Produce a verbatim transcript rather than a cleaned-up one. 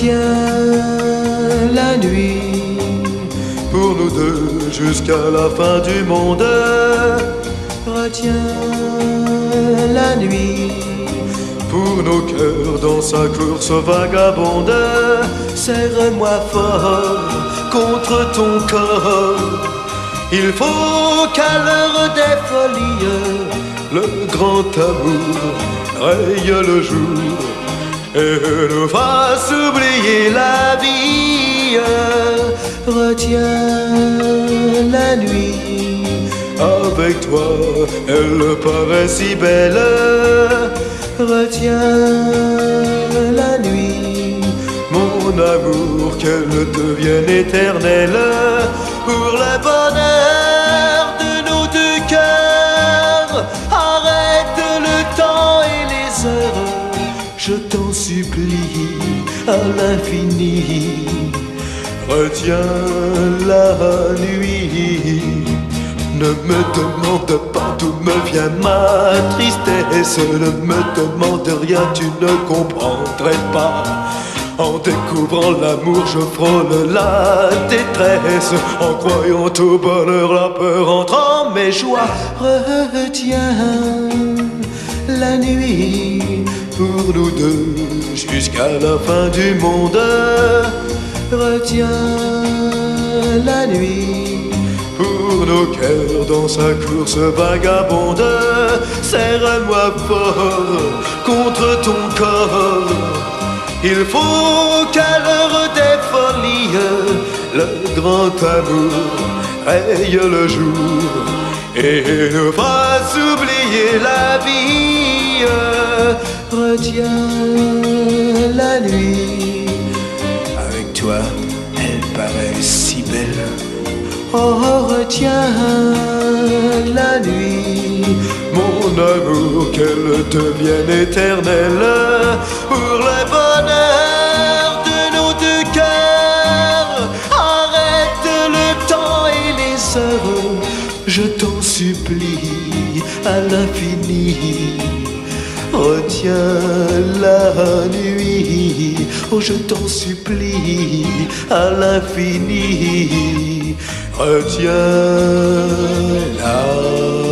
Retiens la nuit pour nous deux jusqu'à la fin du monde. Retiens la nuit pour nos cœurs dans sa course vagabonde. Serre-moi fort contre ton corps. Il faut qu'à l'heure des folies le grand amour raye le jour et nous fasse oublier la vie. Retiens la nuit, avec toi elle paraît si belle. Retiens la nuit, mon amour, qu'elle devienne éternelle. Pour le bonheur de nos deux cœurs, arrête le temps et les heures, je t'en supplie à l'infini. Retiens la nuit, ne me demande pas d'où me vient ma tristesse. Ne me demande rien, tu ne comprendrais pas. En découvrant l'amour, je frôle la détresse. En croyant au bonheur, la peur entre en mes joies. Retiens la nuit pour nous deux jusqu'à la fin du monde. Retiens la nuit pour nos cœurs dans sa course vagabonde. Serre-moi fort contre ton corps. Il faut qu'à l'heure des folies le grand amour raye le jour et nous fasse oublier la vie. Retiens la nuit, avec toi elle paraît si belle. Oh, retiens la nuit, mon amour, qu'elle devienne éternelle. Pour le bonheur de nos deux cœurs, arrête le temps et les heures, je t'en supplie à l'infini. Retiens la nuit, oh je t'en supplie à l'infini. Retiens la